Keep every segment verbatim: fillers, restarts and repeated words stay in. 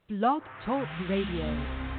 Blog Talk Radio.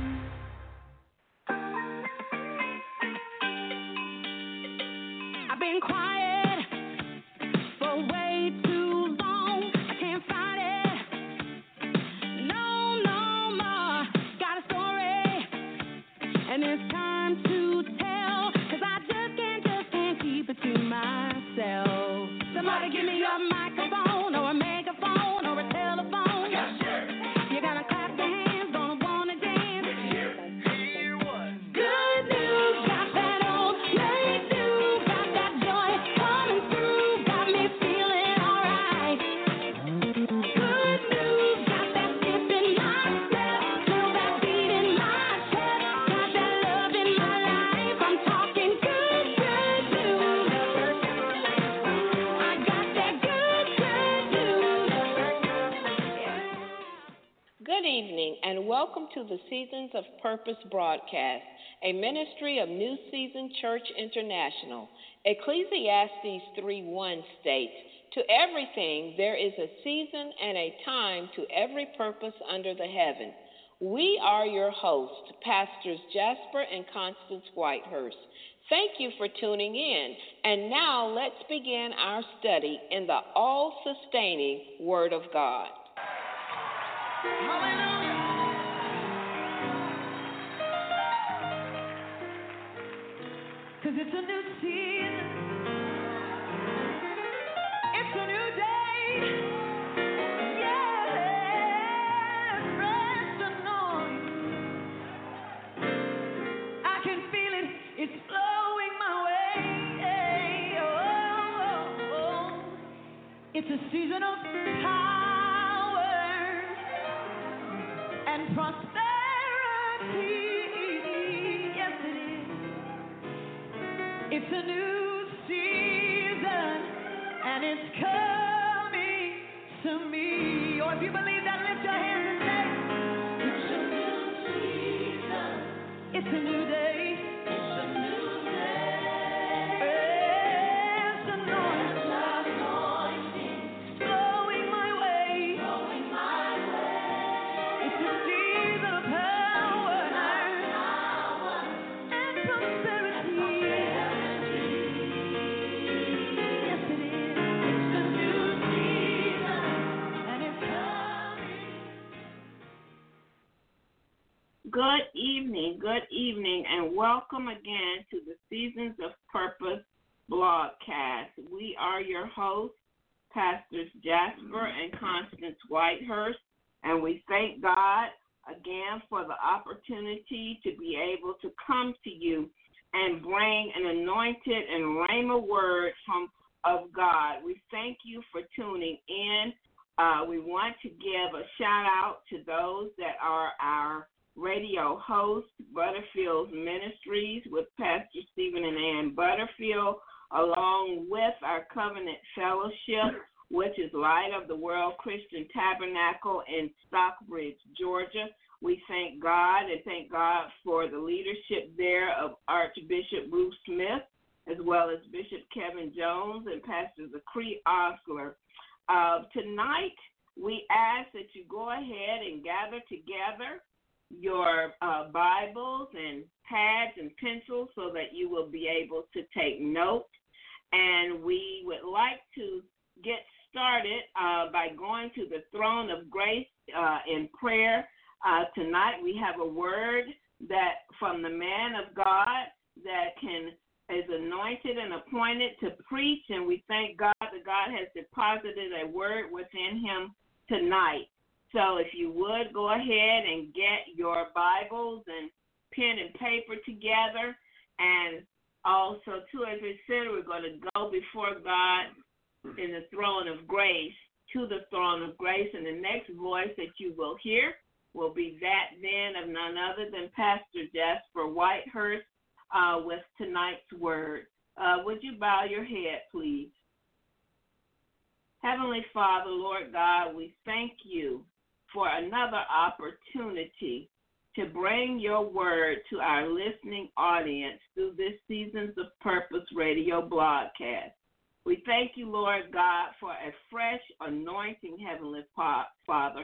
Welcome to the Seasons of Purpose broadcast, a ministry of New Season Church International. Ecclesiastes three one states, "To everything there is a season and a time to every purpose under the heaven." We are your hosts, Pastors Jasper and Constance Whitehurst. Thank you for tuning in. And now let's begin our study in the all-sustaining Word of God. Hallelujah. Cause it's a new season, it's a new day, yes, rest anointing, I can feel it, it's flowing my way, oh, oh, oh. It's a season of power and prosperity. It's a new season, and it's coming to me. Or if you believe that, lift your hands and say, it's a new season. It's a new day. It's a new day. It's anointing. Flowing my way. Flowing my way. It's a season of power and prosperity. Good evening, good evening, and welcome again to the Seasons of Purpose broadcast. We are your hosts, Pastors Jasper and Constance Whitehurst, and we thank God again for the opportunity to be able to come to you and bring an anointed and rhema word from of God. We thank you for tuning in. Uh, we want to give a shout out to those that are our radio host, Butterfield Ministries, with Pastor Stephen and Ann Butterfield, along with our Covenant Fellowship, which is Light of the World Christian Tabernacle in Stockbridge, Georgia. We thank God and thank God for the leadership there of Archbishop Bruce Smith, as well as Bishop Kevin Jones and Pastor Zachary Osler. Uh, tonight, we ask that you go ahead and gather together your uh, Bibles and pads and pencils so that you will be able to take notes. And we would like to get started uh, by going to the throne of grace uh, in prayer. Uh, tonight we have a word that from the man of God that can is anointed and appointed to preach, and we thank God that God has deposited a word within him tonight. So if you would, go ahead and get your Bibles and pen and paper together. And also, too, as I said, we're going to go before God in the throne of grace, to the throne of grace. And the next voice that you will hear will be that then of none other than Pastor Jasper Whitehurst uh, with tonight's word. Uh, would you bow your head, please? Heavenly Father, Lord God, we thank you for another opportunity to bring your word to our listening audience through this Seasons of Purpose radio broadcast. We thank you, Lord God, for a fresh anointing, Heavenly Father,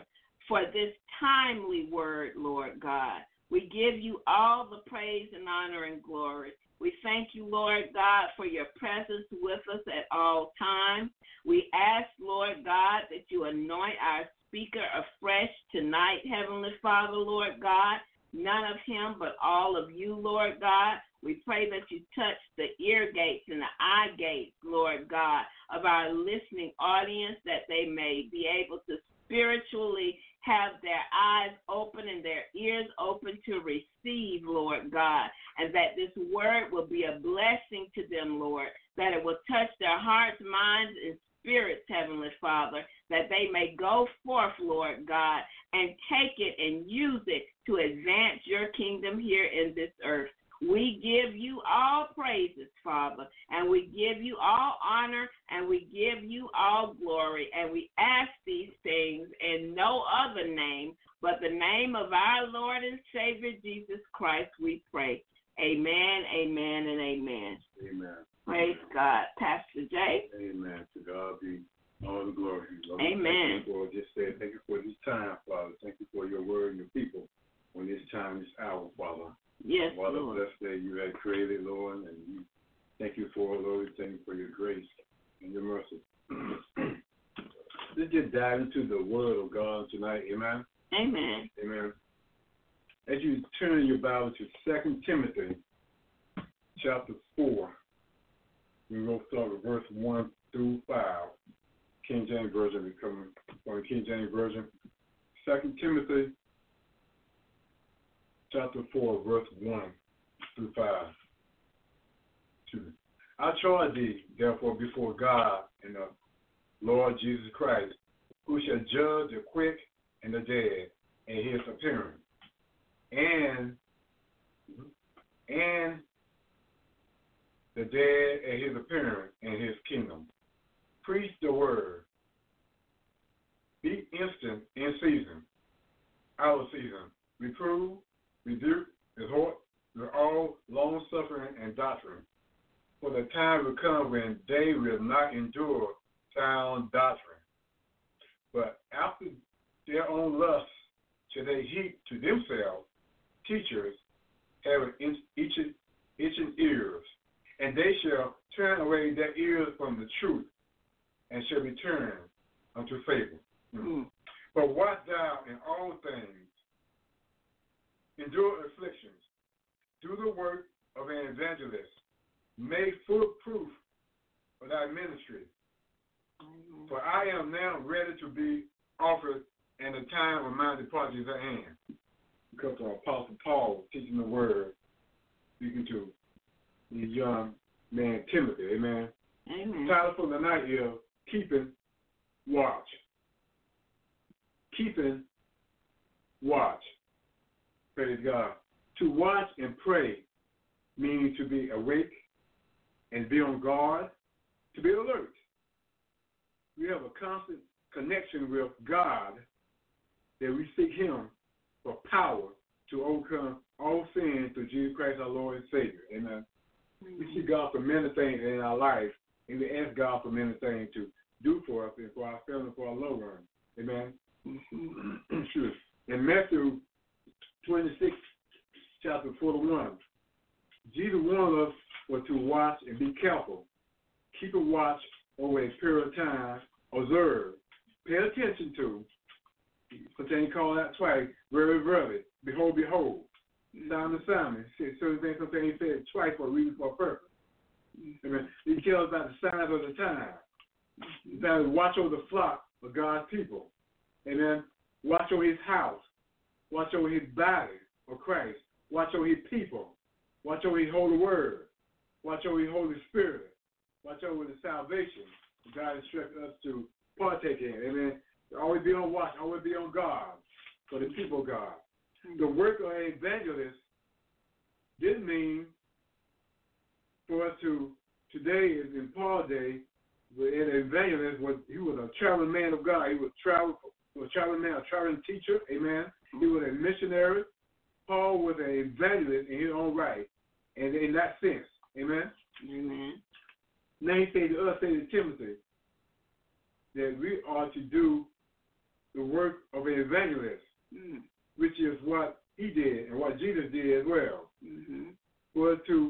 for this timely word, Lord God. We give you all the praise and honor and glory. We thank you, Lord God, for your presence with us at all times. We ask, Lord God, that you anoint our speaker afresh tonight, Heavenly Father, Lord God. None of him but all of you, Lord God. We pray that you touch the ear gates and the eye gates, Lord God, of our listening audience, that they may be able to spiritually have their eyes open and their ears open to receive, Lord God, and that this word will be a blessing to them, Lord, that it will touch their hearts, minds, and spirits, Heavenly Father, that they may go forth, Lord God, and take it and use it to advance your kingdom here in this earth. We give you all praises, Father, and we give you all honor, and we give you all glory, and we ask these things in no other name but the name of our Lord and Savior Jesus Christ, we pray. Amen, amen, and amen. Amen. Praise God. Pastor Jay. Amen. To God be all the glory. Lord, amen. Thank you for just say, thank you for this time, Father. Thank you for your word and your people on this time, this hour, Father. Yes, what Lord. a blessed day you had created, Lord, and we thank you for it, Lord. Thank you for your grace and your mercy. Let's just dive into the word of God tonight, amen? Amen. Amen. As you turn your Bible to Second Timothy chapter four, we will start with verse one through five. King James Version, we come from the King James Version. Second Timothy chapter four, verse one through five. I charge thee, therefore, before God and the Lord Jesus Christ, who shall judge the quick and the dead in his appearance, and and the dead at his appearance in his kingdom. Preach the word. Be instant in season, out of season. Reprove, rebuke, exhort with all long suffering and doctrine. For the time will come when they will not endure sound doctrine, but after their own lusts shall they heap to themselves teachers having itching, itching ears, and they shall turn away their ears from the truth, and shall be turned unto fable. Mm-hmm. But watch thou in all things, endure afflictions, do the work of an evangelist, make full proof of thy ministry. Mm-hmm. For I am now ready to be offered, and the time of my departure is at hand. Because of Apostle Paul teaching the word, speaking to the young man Timothy, amen. Amen. The title for the night is Keeping Watch. Keeping watch. Praise God. To watch and pray means to be awake and be on guard, to be alert. We have a constant connection with God, that we seek him for power to overcome all sin through Jesus Christ our Lord and Savior. Amen. Mm-hmm. We seek God for many things in our life, and we ask God for many things to do for us and for our family, for our loved ones. Amen. Mm-hmm. Sure. In Matthew twenty-six, chapter forty-one, Jesus warned us for to watch and be careful. Keep a watch over a period of time. Observe. Pay attention to. Continue to call out twice. Very, very. Behold, behold. Simon, Simon. Certain things, something he said twice for a reason, for a purpose. Amen. He tells about the signs of the time. He says, watch over the flock of God's people. Amen. Watch over his house. Watch over his body of Christ. Watch over his people. Watch over his holy word. Watch over his Holy Spirit. Watch over the salvation God instructs us to partake in. Amen. Always be on watch. Always be on guard for the people of God. The work of an evangelist didn't mean for us to, today is in Paul's day, an evangelist was, he was a traveling man of God. He was travel, he was a traveling man, a traveling teacher. Amen. He was a missionary. Paul was an evangelist in his own right, and in that sense. Amen. Amen. Now he said to us, say to Timothy, that we are to do the work of an evangelist, mm. which is what he did and what Jesus did as well. Mm-hmm. Was to,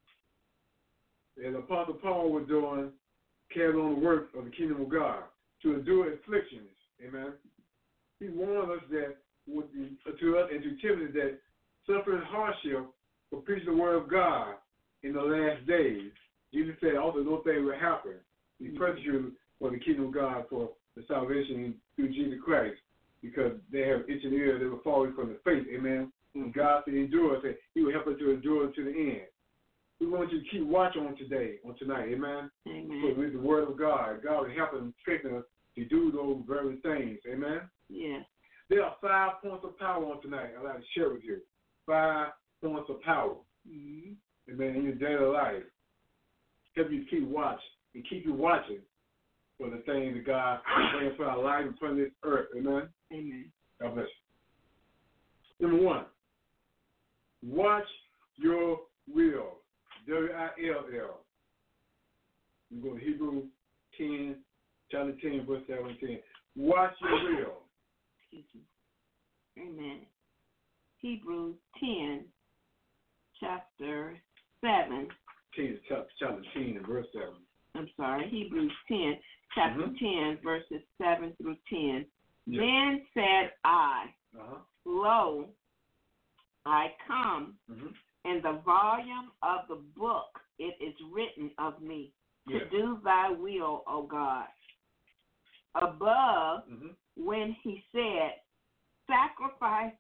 as Apostle Paul was doing, carry on the work of the kingdom of God, to endure afflictions. Amen. He warned us that, with the, to us and to Timothy, that suffering hardship for preaching the word of God in the last days. Jesus said also those things will happen. He persecuted for the kingdom of God, for the salvation through Jesus Christ, because they have itching ears, they were falling from the faith. Amen. And God said endure, said He will help us to endure to the end. We want you to keep watch on today, on tonight. Amen. Amen. So with the word of God, God will help us and strengthen us to do those very things. Amen. Yeah. There are five points of power on tonight I'd like to share with you. Five points of power. Mm-hmm. Amen. In your daily life. Help you keep watch and keep you watching for the things that God brings for our life and for this earth. Amen. Amen. God bless you. Number one, watch your will. W I L L. You go to Hebrews ten, chapter ten, verse seventeen. Watch your will. Excuse me. Amen. Hebrews ten, chapter seven. ten, chapter ten, and verse seven. I'm sorry, Hebrews ten, chapter mm-hmm. ten, verses seven through ten. Yes. Then said I, uh-huh. Lo, I come. Mm-hmm. In the volume of the book it is written of me, to yes. do thy will, O God. Above, mm-hmm. when he said, sacrifice,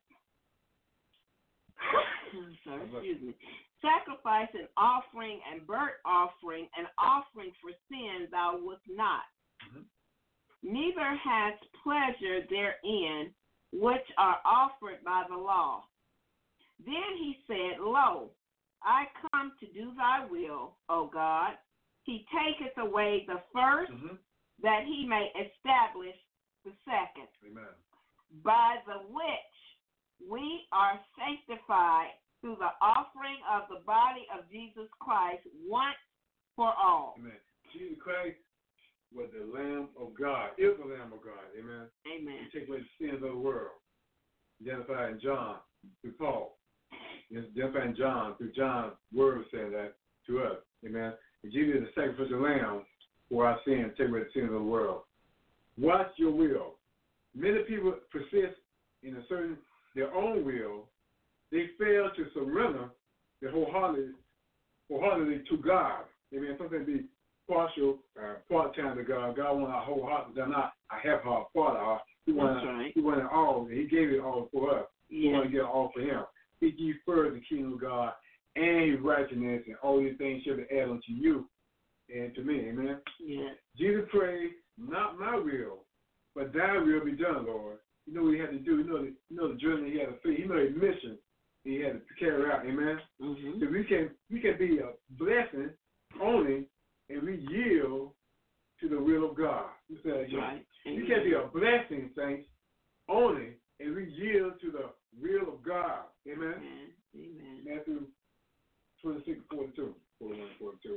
I'm sorry, excuse me, sacrifice and offering and burnt offering and offering for sin thou wouldst not. Mm-hmm. Neither hast pleasure therein, which are offered by the law. Then he said, Lo, I come to do thy will, O God. He taketh away the first, mm-hmm. that he may establish the second. Amen. By the which we are sanctified through the offering of the body of Jesus Christ once for all. Amen. Jesus Christ was the Lamb of God, is the Lamb of God. Amen. Amen. He take away the sins of the world. Identified in John through Paul. Identified in John through John's word saying that to us. Amen. And Jesus is the sacrificial lamb for our sins, take away the sins of the world. Watch your will. Many people persist in asserting their own will. They fail to surrender their wholeheartedly, wholeheartedly to God. Amen. Something be partial, uh, part-time to God. God wants our whole heart. They're not a half-heart, part of heart. He wanted, right. he wanted all. He gave it all for us. Yeah. We want to get all for Him. Seek ye first the kingdom of God and His righteousness, and all these things shall be added unto you and to me. Amen. Yeah. Jesus prayed, not my will, but thy will be done, Lord. You know what he had to do. You know the, you know the journey he had to face. You know the mission he had to carry out. Amen. Mm-hmm. So we can we can be a blessing only, and we yield to the will of God. You said, you, right. know, you can be a blessing, saints, only, and we yield to the will of God. Amen. Amen. Amen. Matthew twenty-six, forty-two, forty-one, forty-two.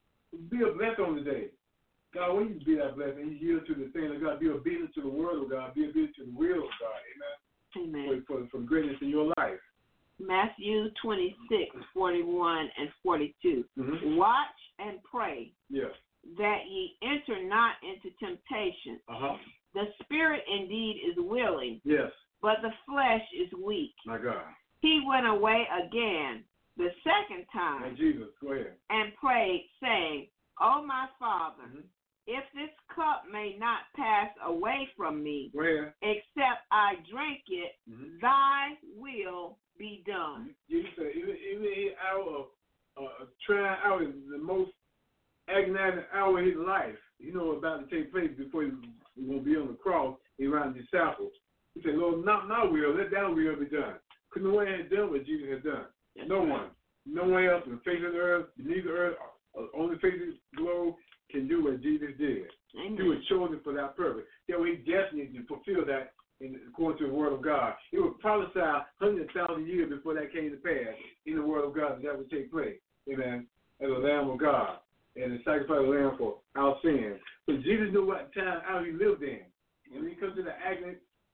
Be a blessing on the day. God, when you be that blessing, you yield to the thing of God. Be obedient to the word of God. Be obedient to the will of God. Amen. Amen. For, for, for greatness in your life. Matthew twenty-six, forty-one and forty-two. Mm-hmm. Watch and pray, yes, that ye enter not into temptation. Uh-huh. The spirit indeed is willing, yes, but the flesh is weak. My God. He went away again the second time, now, Jesus, go ahead, and prayed, saying, O my Father, mm-hmm. if this cup may not pass away from me, go ahead. except I drink it, Mm-hmm. thy will be done. Jesus said, even, even in hour of uh, trying out the most agonizing hour of his life, you know, about to take place before he was going to be on the cross, he around the disciples. He said, Lord, not my will, let thy will be done. Because no one had done what Jesus had done. That's no right. one. No one else on the face of the earth, beneath the earth, on the face of the globe can do what Jesus did. Amen. He was chosen for that purpose. There was destiny to fulfill that in, according to the word of God. It was prophesied hundred thousand years before that came to pass in the word of God that, that would take place. Amen. As a Lamb of God. And the sacrifice of the Lamb for our sins. So Jesus knew what time how he lived in. And when he comes to the agony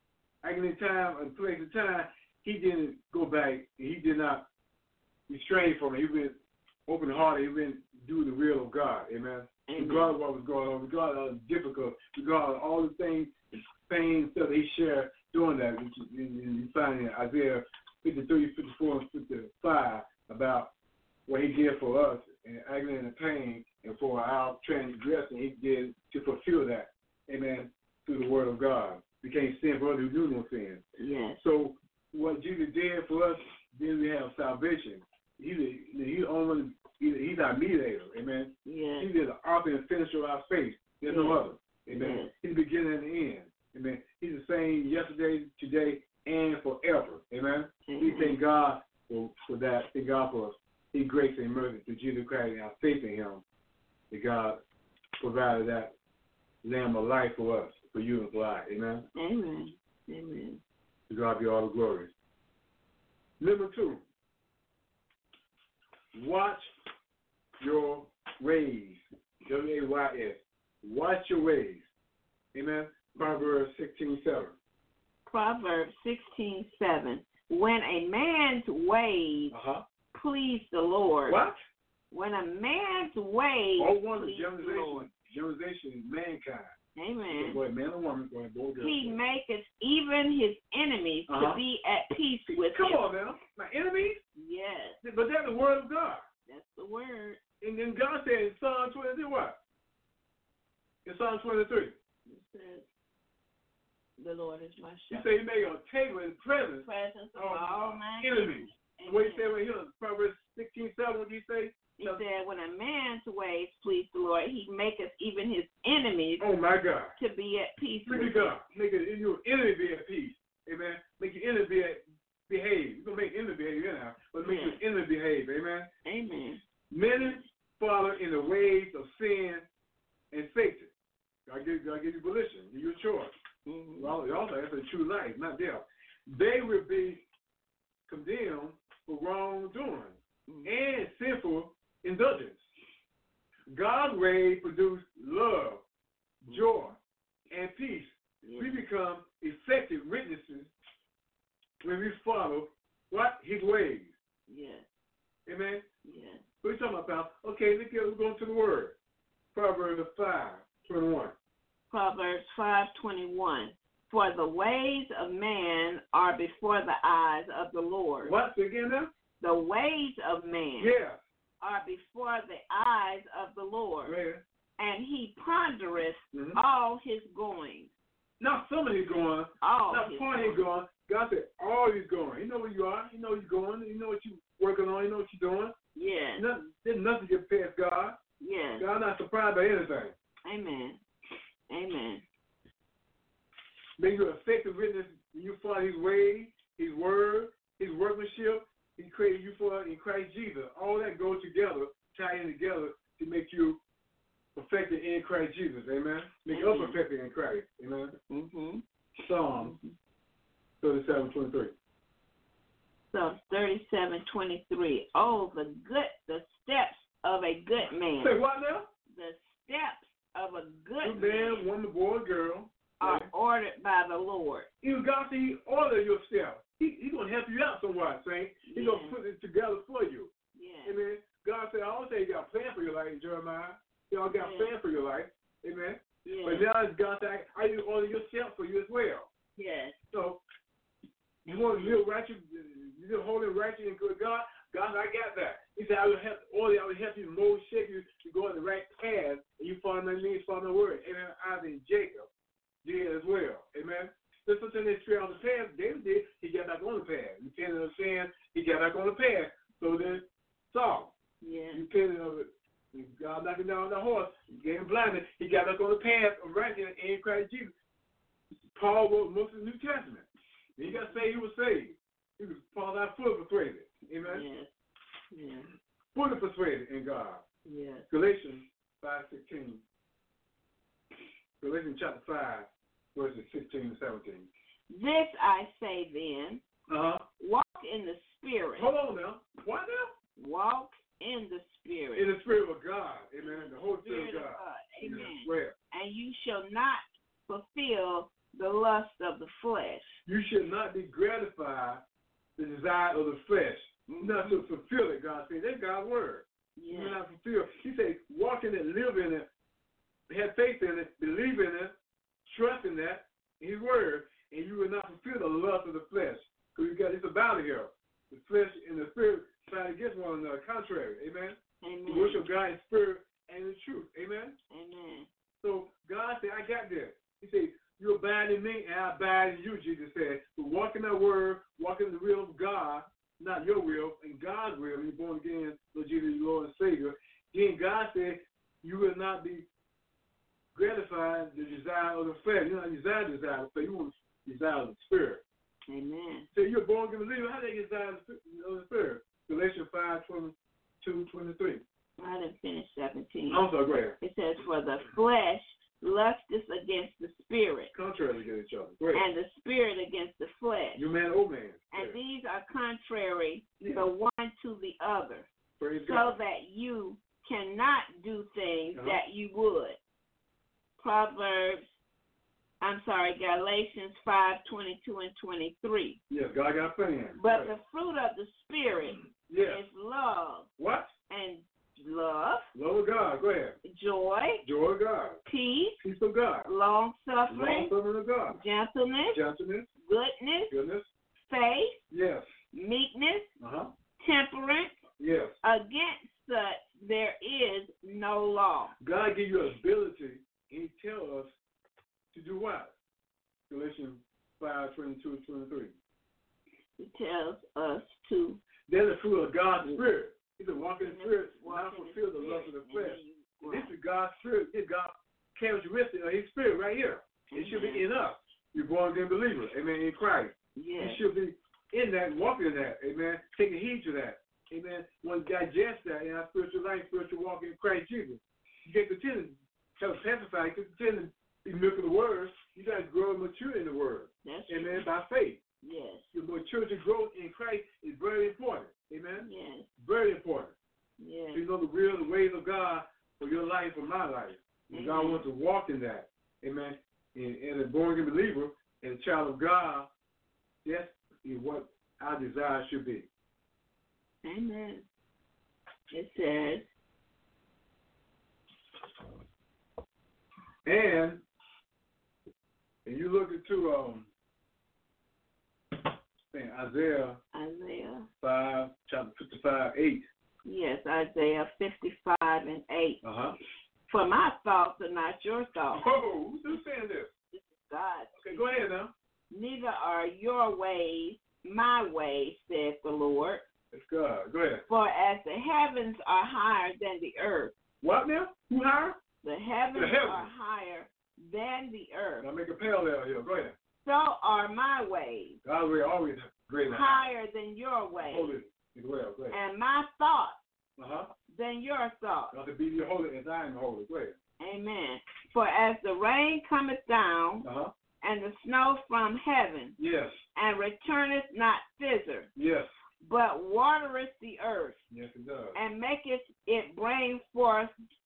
Agony time and place of time, he didn't go back. He did not restrain from it. He been open hearted. He been doing the will of God. Amen. Amen. Regardless of what was going on, regardless of the difficult, regardless of all the things, things that he shared doing that, which is you find in Isaiah fifty-three, fifty-four, and fifty-five about what he did for us and agony and pain, and for our transgression, he did to fulfill that. Amen. Through the word of God. Became sin for us who knew no sin. Yes. So what Jesus did for us, then we have salvation. He's a, he's only he's our mediator. Amen. Yes. He is the author and finisher of our faith. There's yes. no other. Amen. Yes. He's the beginning and the end. Amen. He's the same yesterday, today, and forever. Amen. Amen. We thank God for, for that. Thank God for His grace and mercy through Jesus Christ and our faith in Him. That God provided that Lamb of life for us, for you and for I. Amen. Amen. Amen. To God be all the glory. Number two, watch your ways. W A Y S. Watch your ways. Amen. Proverbs sixteen seven. Proverbs sixteen seven. When a man's ways uh-huh. please the Lord. What? When a man's ways oh, one please generalization, the Lord. generalization is mankind. Amen. Go ahead, man or woman, go ahead, boy or girl. He maketh even his enemies uh-huh. to be at peace with Come him. on now. My enemies? Yes. But that's the word of God. That's the word. And then God said in Psalm twenty-three, what? In Psalm twenty-three. It says, the Lord is my He shepherd. said he made a table in the presence Presence of of all my enemies. Amen. What he said right here, Proverbs sixteen seven, what did he say? He said, when a man's ways please the Lord, he maketh even his enemies Oh, my God. to be at peace Look with at God. him. Make it, your enemy be at peace. Amen. Make your enemy be at, behave. You're going to make your enemy behave anyhow, but make Yes. your enemy behave. Amen. Amen. Many follow in the ways of sin and Satan. God give, God give you volition, give you a choice. Mm-hmm. Well, also, that's a true life, not death. They will be condemned for wrongdoing Mm-hmm. and sinful indulgence. God's way produce love, joy, and peace. Yes. We become effective witnesses when we follow what? His ways. Yes. Amen? Yes. What are you talking about? Okay, let's get, we're going to the word. Proverbs five twenty-one. Proverbs five twenty-one. For the ways of man are before the eyes of the Lord. What? Say again now? The ways of man Yeah. are before the eyes of the Lord, Yeah. and he pondereth Mm-hmm. all his goings. Not some of you going, All not his part of you going. God said, all you going. You know where you are. You know where you're going. You know what you're working on. You know what you're doing. Yes. Nothing, there's nothing get past God. Yes. God not surprised by anything. Amen. Amen. Make you an effective witness when you follow his ways, his word, his workmanship. He created you for in Christ Jesus. All that goes together, tie in together to make you perfected in Christ Jesus. Amen. Make us Amen. perfected in Christ. Amen. Mm-hmm. Psalm thirty-seven twenty-three. So thirty-seven twenty-three. Oh, the good, the steps of a good man. Say what now? The steps of a good Good man man, woman, boy, girl. are ordered by the Lord. You got to order your steps. He, he's going to help you out somewhat, Saint. He's Yeah. going to put it together for you. Yeah. Amen. God said, I always say you got a plan for your life, Jeremiah. You all got a Yeah. plan for your life. Amen. Yeah. But now it's God saying, I need to order your steps for you as well. Yes. So you want to live righteous, you live holy, righteous, and good God. God, I got that. He said, I will help order, I will help you mold, shape you to go in the right path, and you follow my means, follow my word. Amen. Isaac and Jacob did as well. Amen. There's something they straight on the path. David did. He got back on the path. You can't understand. He got back on the path. So then Saul, Yeah. you can't of it. God knocking down the horse, getting blinded. He got back on the path of righteousness in Christ Jesus. Paul wrote most of the New Testament. When he got saved, he was saved. He was Paul out fully persuaded. Amen. Yes. Yeah. Fully persuaded in God. Yes. Galatians five sixteen. Galatians chapter five, verses sixteen and seventeen. This I say then, Uh huh. walk in the Spirit. Hold on now. What now? Walk in the Spirit. In the Spirit of God. Amen. The Holy Spirit, Spirit of of God. God. Amen. Where? And you shall not fulfill the lust of the flesh. you should not be gratified the desire of the flesh, mm-hmm. not to fulfill it, God said. That's God's word. Yeah. You will not fulfill. He said, walk in it, live in it, have faith in it, believe in it, trust in that, his word, and you will not fulfill the lust of the flesh. Because you got it's a battle here. The flesh and the spirit fight against one another, contrary. Amen. Amen. To worship God in spirit and in truth. Amen. Amen. So God said, I got this. He said, you abide in me and I abide in you, Jesus said. So walk in that word, walk in the will of God, not your will, in God's will. You're born again, Lord Jesus, your Lord and Savior. Then God said, you will not be gratifying the desire of the flesh. You don't desire the desire of the flesh. You want to desire the spirit. Amen. So you're born again believer. How do you desire the spirit? Galatians five, twenty-two, twenty-three. I didn't finish seventeen. I'm sorry, go ahead. It says, for the flesh lusteth against the spirit. Contrary against each other. Go ahead. And the spirit against the flesh. You man, old man. And these are contrary yeah. the one to the other. Praise so God. that you cannot do things uh-huh. that you would. Proverbs, I'm sorry, Galatians five, twenty-two and twenty-three. Yes, God got plenty. But right. the fruit of the Spirit yes. is love. What? And love. Love of God. Go ahead. Joy. Joy of God. Peace. Peace of God. Long-suffering. Long-suffering of God. Gentleness. Gentleness. Goodness. Goodness. Faith. Yes. Meekness. Uh-huh. Temperance. Yes. Against such there is no law. God give you an ability, and he tells us to do what? Galatians five, twenty-two and twenty-three. He tells us to. They're the fruit of God's Spirit. He said, walk in the Spirit, not walk fulfill the spirit, lust of the flesh. You, this is God's Spirit. It's God's characteristic of his Spirit right here. It should be in us. You're born again believer. Amen. In Christ. Yes. You should be in that, walking in that. Amen. Taking heed to that. Amen. One digest that in our spiritual life, spiritual walk in Christ Jesus. You can't continue to testify. You can't continue to be milk of the word. You got to grow and mature in the word. That's Amen. true. By faith. Yes. Your maturity growth in Christ is very important. Amen. Yes. Very important. Yes. So you know the will, the ways of God for your life, for my life. And God wants to walk in that. Amen. And, and a born again believer and a child of God, that is what our desire should be. Amen. It says, and and you look into um Isaiah Isaiah five, chapter fifty-five, eight. Yes, Isaiah fifty-five and eight. Uh huh. For my thoughts are not your thoughts. Oh, who's saying this? This is God. Okay, go ahead now. Neither are your ways my ways, saith the Lord. It's God. Go ahead. For as the heavens are higher than the earth. What now? Who higher? The heavens, the heavens. are higher than the earth. Now make a parallel here. Go ahead. So are my ways. God's way always great. Higher than your ways. Hold it. Well, go ahead. And my thoughts uh-huh. than your thoughts. God to be your holy as I am holy. Go ahead. Amen. For as the rain cometh down, uh-huh. and the snow from heaven, yes, and returneth not thither, yes, but watereth the earth, yes, it does, and maketh it bring forth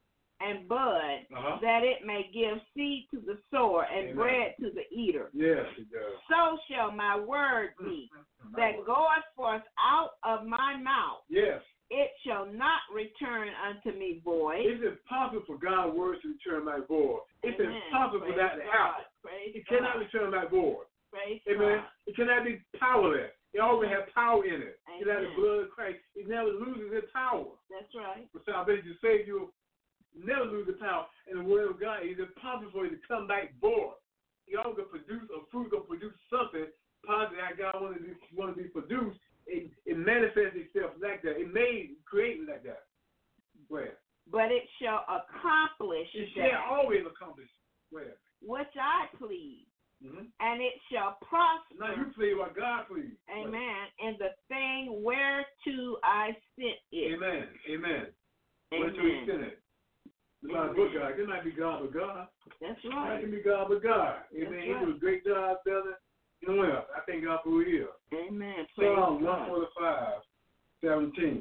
and bud, uh-huh. that it may give seed to the sower and Amen. bread to the eater. Yes, it does. So shall my word be that goeth forth out of my mouth. Yes. It shall not return unto me void. It's impossible for God's word to return back void. It's Amen. impossible Praise for that to happen. Praise It God. cannot return back void. Praise Amen. God. It cannot be powerless. It always has power in it. Amen. It has the blood of Christ. It never loses its power. That's right. For salvation to save you, never lose the power. And the word of God is impossible for it to come back void. You always gonna produce a fruit, gonna produce something positive that God wanted to want to be produced. It, it manifests itself like that. It made create like that. Where? But it shall accomplish It that shall always accomplish. Where? which I please, Mm-hmm. and it shall prosper. Now you please what God please. Amen. In the thing whereto I sent it. Amen. Amen. Amen. Whereto He sent it. It's not a book God. It might be God but God. That's It right. can be God but God. Amen. That's He right. did a great job, brother. You know what? I thank God for who He is. Amen. Praise Psalm God. one forty-five, seventeen.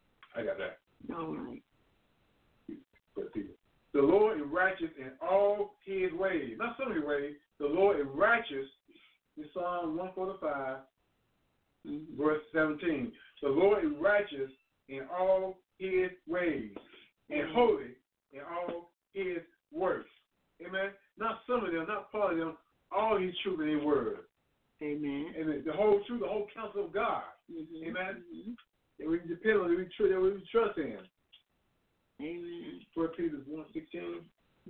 I got that. All right. The Lord is righteous in all His ways. Not some of His ways. The Lord is righteous in Psalm one forty-five, Mm-hmm. verse seventeen. The Lord is righteous in all his ways, and Amen. holy in all his works. Amen. Not some of them, not part of them, all his truth in his word. Amen. Amen. The whole truth, the whole counsel of God. Mm-hmm. Amen. Mm-hmm. That we depend on, that we, tr- that we trust in. Amen. First Peter one sixteen.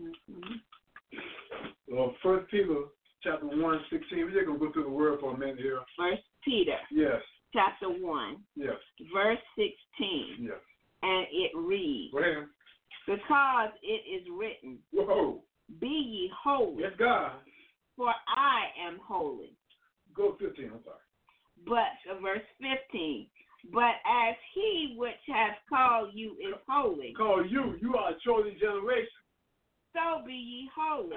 Mm-hmm. Well, First Peter chapter one sixteen. We're just gonna go through the word for a minute here. First Peter, Yes. chapter one, Yes. verse sixteen, Yes. and it reads, Go ahead. because it is written, Whoa. be ye holy, Yes, God. for I am holy. Go fifteen. I'm sorry. But, uh, verse fifteen, but as he which hath called you is holy, Call you. You are a chosen generation. so be ye holy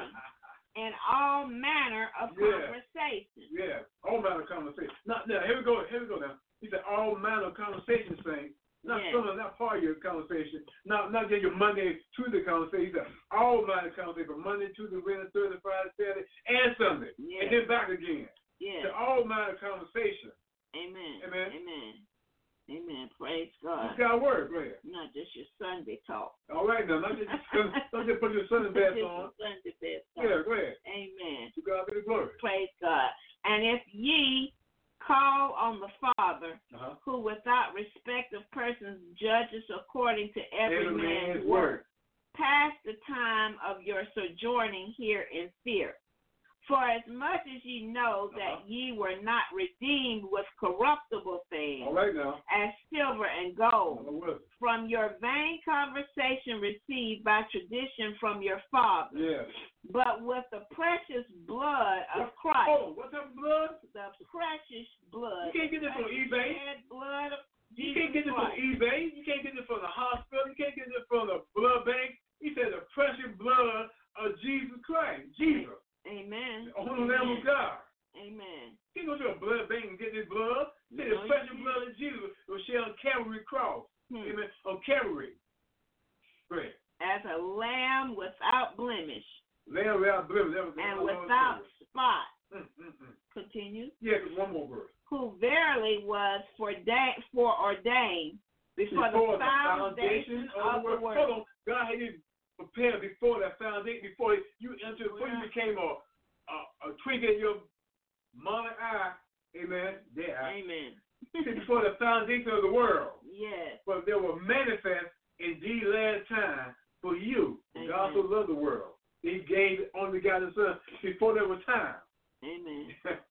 in all manner of Yeah. conversation. Yeah. All manner of conversation. Now, now, here we go. Here we go now. He said all manner of conversation, saying, not Yeah. some of not part of your conversation, not not just your Monday, Tuesday conversation. He said all manner of conversation from Monday, Tuesday, Wednesday, Thursday, Friday, Saturday, and Sunday, Yeah. and then back again. Yeah. To all manner of conversation. Amen. Amen. Amen. Amen. Praise It's God. God's word. Go ahead. Not just your Sunday talk. All right now. Not just not just put your Sunday best Just on. your Sunday best talk. Yeah. Go ahead. Amen. To God be the glory. Praise God. And if ye call on the Father, Uh-huh. who without respect of persons judges according to every, Every man's man's work, word. pass the time of your sojourning here in fear. For as much as ye know that Uh-huh. ye were not redeemed with corruptible things, All right now. as silver and gold, What was it? from your vain conversation received by tradition from your fathers, Yes. but with the precious blood of What- Christ, Oh, what's up, blood? the precious blood, You can't get this on the eBay. shed blood of You Jesus can't get this from Christ. eBay. You can't get this from the hospital. You can't get this from the blood bank. He said the precious blood of Jesus Christ. Jesus. Amen. On the Lamb of God. Amen. You can't go to a blood bank and get this blood. He said No, the you precious can't. blood of Jesus was shed on Calvary cross. Hmm. Amen. On Calvary. Great. As a lamb without blemish Lamb without blemish. That was the and Lord's without Savior. spot. Mm, mm, mm. Continue. Yeah, just one more verse. Who verily was foreordained, foreordained before, Before the foundation of the world. world. Hold on. God had you prepared before that foundation, before you entered, before you Yeah. became a, a, a twinkle in your mother eye. Amen. There. Amen. He said before the foundation of the world. Yes. But they were manifest in these last time for you. For God so Amen. loved the world. He gave the only begotten Son before there was time. Amen.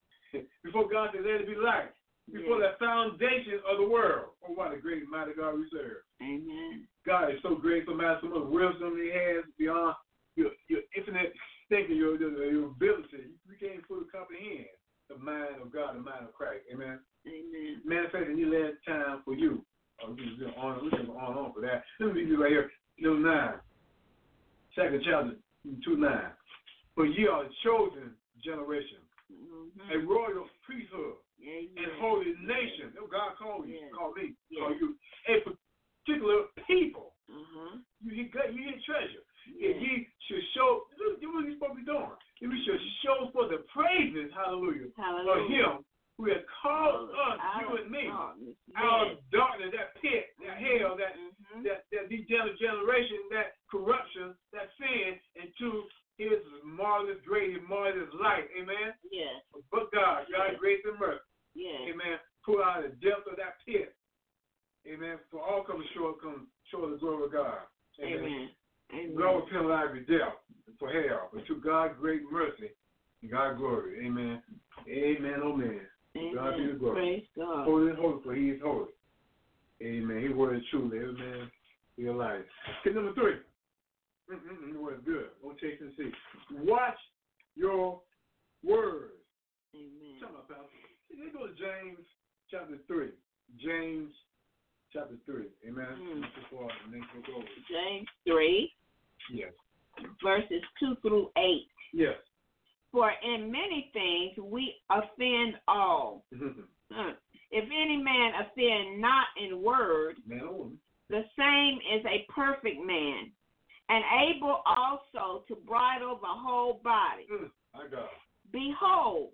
Before God said, let it be light. Before Yes. the foundation of the world. Oh, what a great and mighty God we serve. Amen. God is so great, so mighty, so much wisdom He has beyond your your infinite thinking, your your, your ability. You can't fully comprehend the mind of God, the mind of Christ. Amen. Amen. Manifesting you last time for you. Oh, we can go on, we can go on, on for that. Let me read you right here, little nine, second chapter, two nine. For ye are a chosen generation, Mm-hmm. a royal priesthood, Amen. and holy nation. That's what God called you, Yes. called me, Yes. called you. A particular people. Uh-huh. You he got you get treasure. Yes. And ye should show look what you supposed to be doing. And we should show for the praises, hallelujah, Hallelujah. of him who has called us, Out you of and me, darkness. out Yes. of darkness, that pit, that hell, that Mhm. that that degenerate generation, that corruption, that sin, into his marvelous grace, his marvelous light. Amen. Yes. But God, God's Yes. grace and mercy. Yes. Amen. Pull out of the depth of that pit. Amen. For all come short, come short of the glory of God. Amen. Amen. God will penalize every death for hell, but to God's great mercy and God's glory. Amen. Amen. Oh man. Amen. God be the glory. Praise God. Holy and holy, for He is holy. Amen. His word is true. Amen. Be alive. Okay, number three. Mm-mm-mm, the word is good. Don't taste and see. Watch your words. Amen. Talk about Pastor. Let's go to James chapter three. James chapter three. Amen. Mm. Before the next one goes. James three, Yes. verses two through eight. Yes. For in many things we offend all. Man Uh, If any man offend not in word, or woman. the same is a perfect man, and able also to bridle the whole body. Mm. My God. Behold,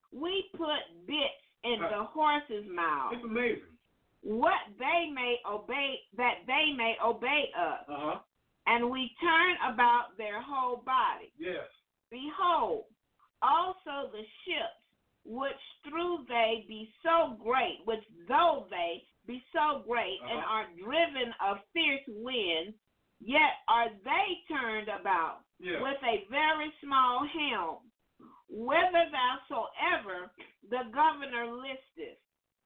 We put bits in Uh, the horses' mouths, It's amazing. what they may obey, that they may obey us, Uh-huh. and we turn about their whole body. Yes. Behold, also the ships, which through they be so great, which though they be so great, and Uh-huh. are driven of fierce winds, yet are they turned about Yes. with a very small helm, whithersoever the governor listeth.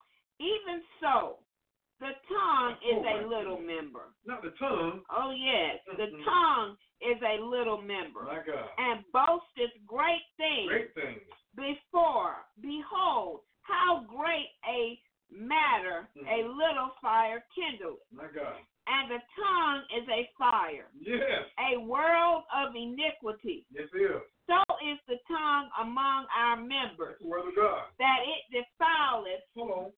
Even so, the tongue is Oh, my a little goodness. member. Not the tongue. Oh, yes, the Mhm. tongue is a little member, My God. and boasteth great things. Great things. Before, behold, how great a matter a Mhm. little fire kindleth. My God. And the tongue is a fire, Yes. a world of iniquity. Yes, it is. So is the tongue among our members, That's the word of God. that it defileth Hold on.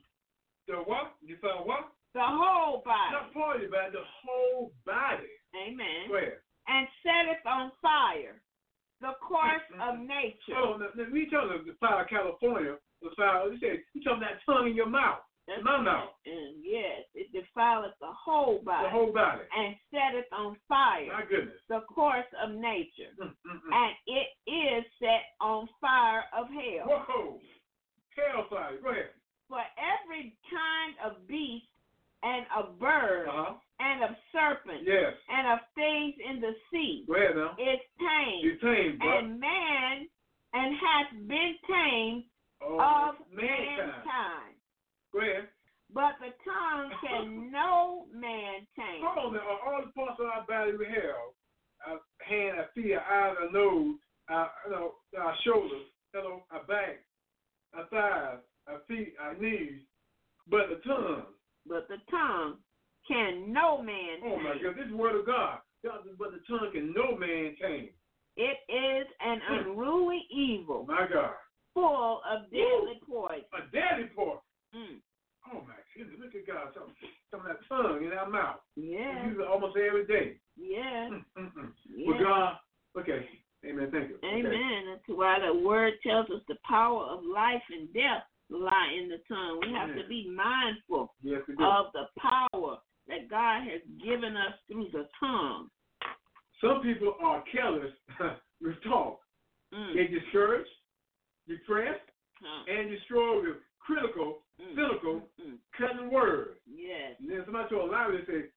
The what? You found what? the whole body. Not part of your body, the whole body. Amen. Go ahead. And setteth on fire the course of nature. Hold on. Now, now, we talking about the fire of California, the fire, you say, you talking about that tongue in your mouth. That's my right. mouth. And yes, it defileth the whole body. The whole body. And setteth on fire My goodness. the course of nature. Mm, mm, mm. And it is set on fire of hell. Whoa. Hellfire. Go ahead. For every kind of beast and of bird Uh-huh. and of serpent Yes. and of things in the sea Go ahead now. is tamed, You tamed, bro. and man and hath been tamed Oh, of mankind. mankind. Go ahead. But the tongue can no man tame. Hold on now. Are all the parts of our body we have, our hand, our feet, our eyes, our nose, our, you know, our shoulders, hello, our back, our thighs, our feet, our knees, but the tongue. But the tongue can no man Oh my tame. God, this is the word of God. God says, but the tongue can no man tame. It is an unruly evil, My God. full of deadly poison. A deadly part. Mm. Oh my goodness, look at God. Some, some of that tongue in our mouth. Yeah. We use it almost every day. Yeah. Mm, mm, mm. Yeah. But God, okay. Amen. Thank you. Okay. Amen. That's why the word tells us the power of life and death lie in the tongue. We have to be mindful Yes, we do. of the power that God has given us through the tongue. Some people are careless with talk. Mm. They discouraged, depressed, Huh. and destroyed with critical, Mm. cynical, Mm. cutting words. Yes. And then somebody told a lie, they say,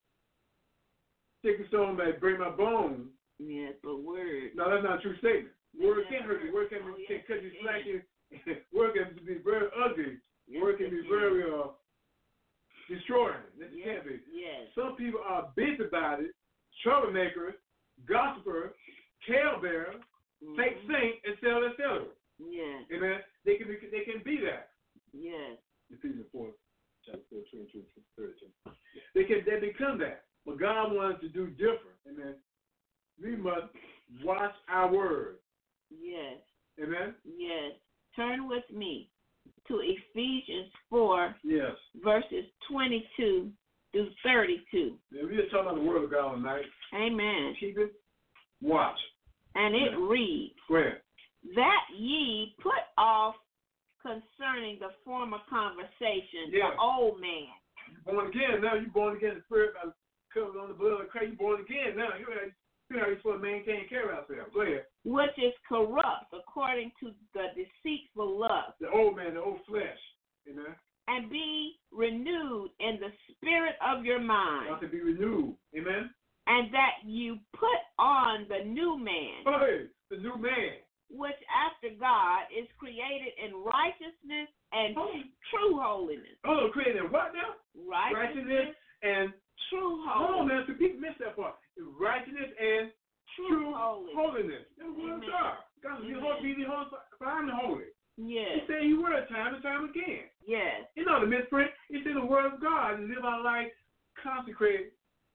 "Stick a stone may break my bones." Yes, but word. No, that's not a true statement. Word Yes, can hurt you. Word can, oh, be, yes, can cut you, it slack can. you. Word can be very ugly. Yes, Word can it be can. very uh, destroying. This Yes. can be. Yes. Some people are busybodies, troublemakers, gossipers, talebearers, Mhm. fake saint, et cetera, et cetera. Yes. Amen. They can be. They can be that. Yes. Ephesians four, chapter four, twenty-two, thirty-two. They can. They become that. But God wants to do different. Amen. We must watch our words. Yes. Amen. Yes. Turn with me to Ephesians four, Yes. verses twenty-two through thirty-two. Yeah, we just talking about the word of God tonight. Amen. Keep it. Watch. And it Yeah. reads, Go ahead. that ye put off concerning the former conversation, Yeah. the old man, You born again now. You born again in the spirit. By covered on the blood of Christ. You born again now. You know you know you're supposed to maintain care of ourselves. Go ahead. which is corrupt according to the deceitful lust, The old man, the old flesh. Amen. and be renewed in the spirit of your mind, Got to be renewed. Amen. and that you put on the new man, Hey, the new man. which after God is created in righteousness and Oh. true holiness. Oh, creating what now? Righteousness, Righteousness and true hold on, holiness. man. So people miss that part. Righteousness and True true holiness. holiness. That's what Amen. God. God is Amen. be the holy, find the holy. He Yes. said He word time and time again. Yes. You know the misprint. It's in the word of God and live our life consecrated,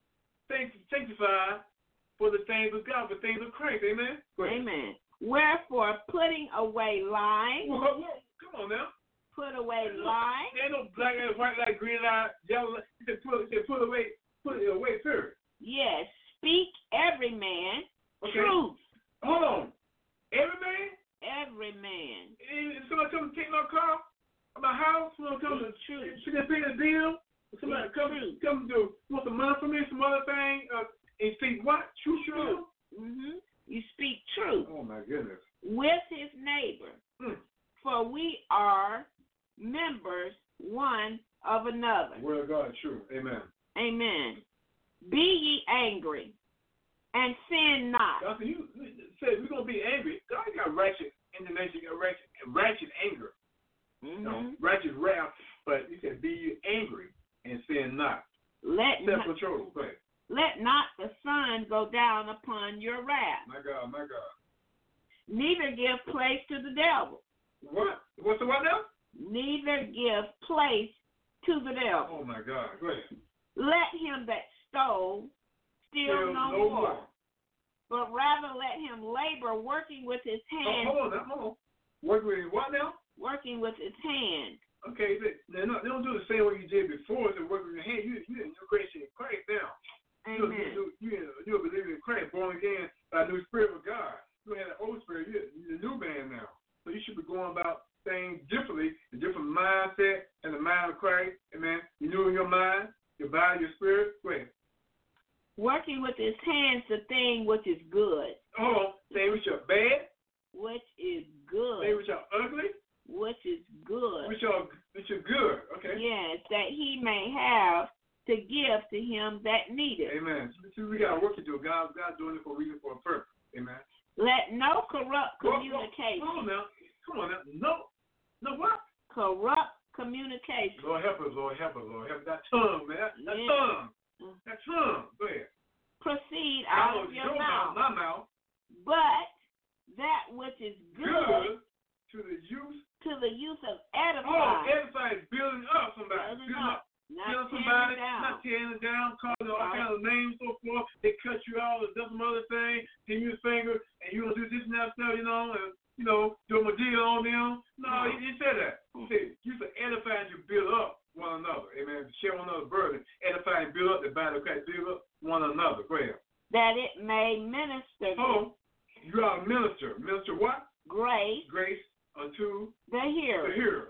sanctified for the things of God, for things of Christ. Amen. Go ahead. Amen. Wherefore, putting away lying, Whoa, whoa, whoa. Come on now. put away lying. There ain't no black light, white light, green light, yellow light. He said put, he said put away, put it away, period. Yes. Speak every man Okay. truth. Hold on. Every man? Every man. If somebody comes to take my car, my house, somebody comes to should they pay the bill? Somebody comes come to want some money from me, some other thing, uh, and speak what? True, true. Mm-hmm. You speak truth. Oh my goodness. With his neighbor, mm. for we are members one of another. The word of God is true. Amen. Amen. Be ye angry, and sin not. God said, you said we're gonna be angry. God got ratchet indignation, got ratchet, ratchet anger. Mm-hmm. No, righteous wrath, but he said, be you angry and sin not. Let self-control. Not, let not the sun go down upon your wrath. My God, my God. Neither give place to the devil. What? What's the what now? Neither give place to the devil. Oh, my God. Go ahead. Let him that stole steal no, no more, more, but rather let him labor, working with his hands. Oh, hold on, hold on. Working with his what now? Working with his hands. Okay, they, they, don't, they don't do the same way you did before. They work with your hand. You, you in new creation in Christ now. Amen. You, you, you, you're a believer in Christ, born again by the new spirit of God. You had an old spirit. You're, you're a new man now. So you should be going about things differently, a different mindset and the mind of Christ. Amen. Renewing your mind, your body, your spirit. Go ahead. Working with his hands the thing which is good. Hold on. Things which are bad. Which is good. Things which are ugly. Which is good. Which are, which are good. Okay. Yes, that he may have to give to him that needeth. Amen. See, we got work to do. God, God's doing it for a reason, for a purpose. Amen. Let no corrupt communication. Come on now. Come on now. No. No what? Corrupt communication. Lord help us, Lord help us, Lord help us. That tongue, man. That, that yes. tongue. That tongue. Go ahead. Proceed out of your, your mouth. mouth. My mouth. But that which is good, good to the use. To the use of edifying. Oh, edifying is building up somebody. Building, building up. Not Building tearing somebody, down. not tearing it down, calling all right. kinds of names, so forth. They cut you out or do some other thing, give you a finger, and you gonna do this and that stuff, you know, and you know, do a deal on them. No, no. He didn't say that. He said you should edify and you build up one another. Amen. Share one another's burden. Edify and build up the body of Christ. Build up one another. Go ahead. That it may minister. Oh, you are a minister. Minister what? Grace. Grace unto the hearer. The hearer.